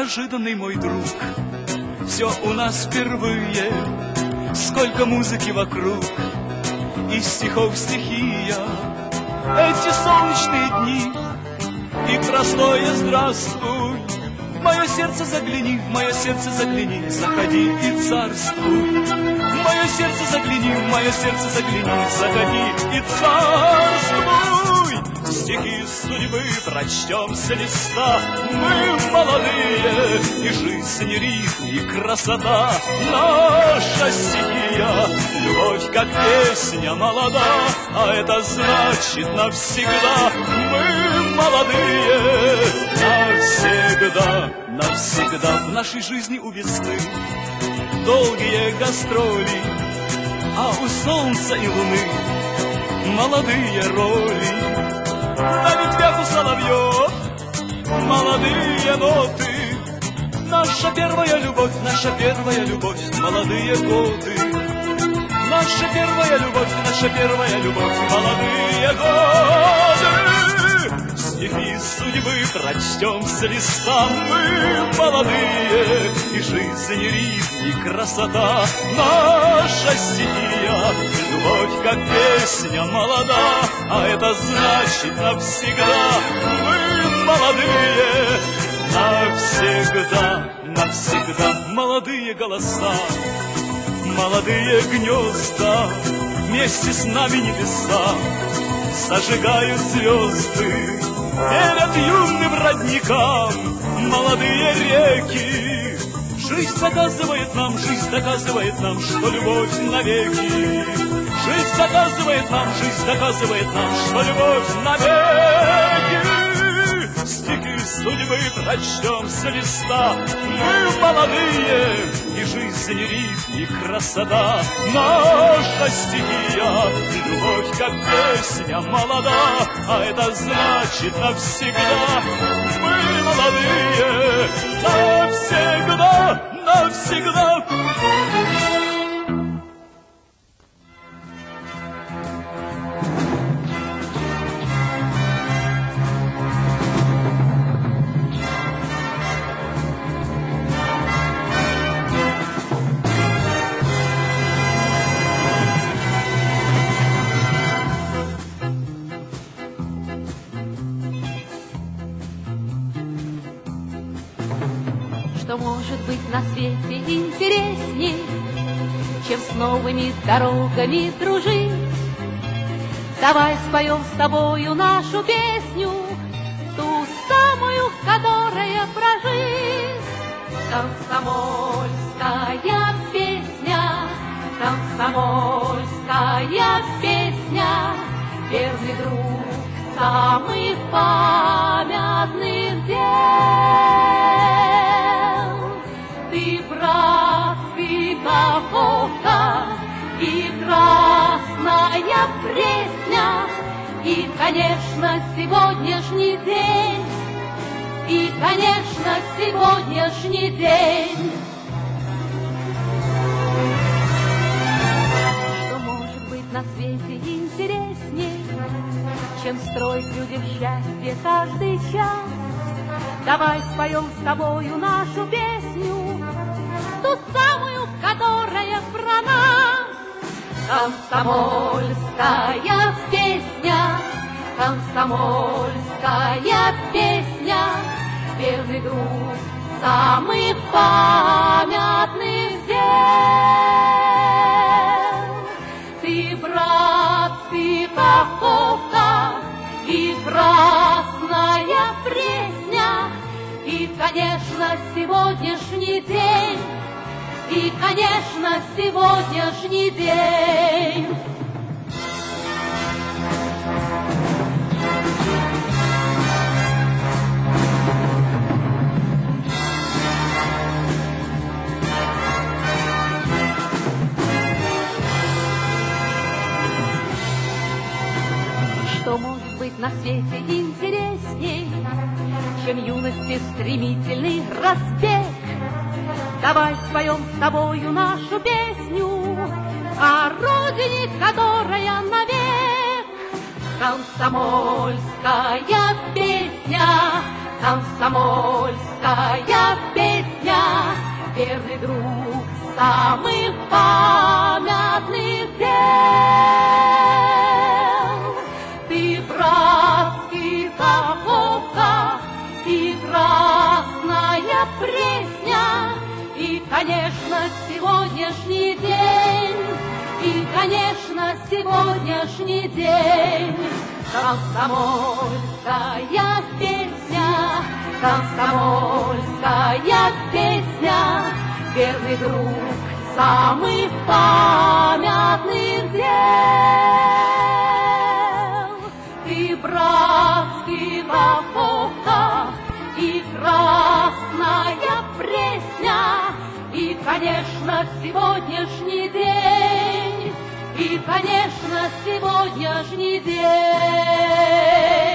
неожиданный мой друг. Все у нас впервые, сколько музыки вокруг, и стихов стихия. Эти солнечные дни и простое здравствуй. В мое сердце загляни, в мое сердце загляни, заходи и царствуй. В мое сердце загляни, в мое сердце загляни, заходи и царствуй. Стихи судьбы прочтем с листа, мы молодые, и жизнь, и ритм, и красота наша стихия. Любовь, как песня, молода, а это значит навсегда. Мы молодые, навсегда, навсегда. В нашей жизни у весны долгие гастроли, а у солнца и луны молодые роли. На ветвях у соловьев молодые ноты. Наша первая любовь, молодые годы. Наша первая любовь, молодые годы. Стихи судьбы прочтем с листа, мы молодые, и жизнь, и ритм, и красота наша стихия. Любовь, как песня, молода, а это значит навсегда. Мы молодые, навсегда, навсегда. Молодые голоса, молодые гнезда, вместе с нами небеса зажигают звезды. Верят юным родникам молодые реки. Жизнь доказывает нам, что любовь навеки. Жизнь доказывает нам, что любовь навеки. Стихи судьбы прочтем с листа, мы молодые, и жизнь, и ритм, и красота наша стихия. Любовь, как песня, молода, а это значит навсегда. Мы молодые, навсегда, навсегда. Что может быть на свете интересней, чем с новыми дорогами дружить? Давай споем с тобою нашу песню, ту самую, которая про жизнь. Комсомольская песня, комсомольская песня, верный друг самых памятных дел. Ты брат, ты Каховка, и Красная Пресня, и, конечно, сегодняшний день, и, конечно, сегодняшний день. Что может быть на свете интересней, чем строить людям счастье каждый час? Давай споем с тобою нашу песню, ту самую, которая про нас. Комсомольская песня, комсомольская песня, верный друг самых памятных дел. Ты, брат, ты Каховка, и Красная Пресня, и, конечно, сегодняшний день, и, конечно, сегодняшний день. Что может быть на свете интересней, чем юности стремительный разбег? Давай споем с тобою нашу песню о родине, которая навек. Комсомольская песня, комсомольская песня, самых памятных дел. Ты братский Каховка, и Красная Пресня, и, конечно, сегодняшний день, и, конечно, сегодняшний день. Комсомольская песня, комсомольская песня, верный друг самых памятных дел. Ты братский Каховка, и Красная Пресня, и, конечно, сегодняшний день, и, конечно, сегодняшний день.